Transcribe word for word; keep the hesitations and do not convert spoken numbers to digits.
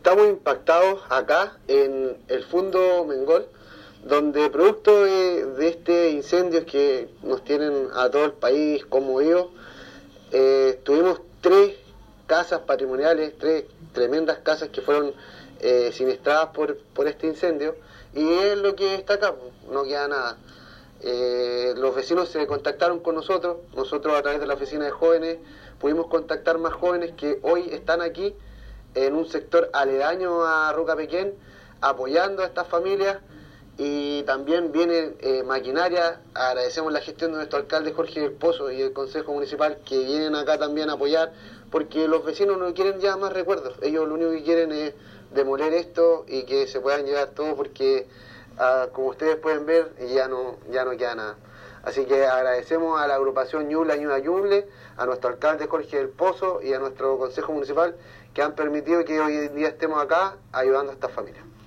estamos impactados acá en el Fundo Mengol, donde producto de, de este incendio que nos tienen a todo el país conmovidos, eh, tuvimos tres casas patrimoniales, tres tremendas casas que fueron eh, siniestradas por, por este incendio, y es lo que está acá, no queda nada. Eh, los vecinos se contactaron con nosotros, nosotros a través de la oficina de jóvenes pudimos contactar más jóvenes que hoy están aquí en un sector aledaño a Rucapequén, apoyando a estas familias, y también viene eh, maquinaria. Agradecemos la gestión de nuestro alcalde Jorge del Pozo y el Consejo Municipal, que vienen acá también a apoyar, porque los vecinos no quieren ya más recuerdos, ellos lo único que quieren es demoler esto y que se puedan llevar todo, porque ah, como ustedes pueden ver ya no, ya no queda nada. Así que agradecemos a la agrupación Ñuble Ayuda Ñuble, a nuestro alcalde Jorge del Pozo y a nuestro Consejo Municipal, que han permitido que hoy en día estemos acá ayudando a estas familias.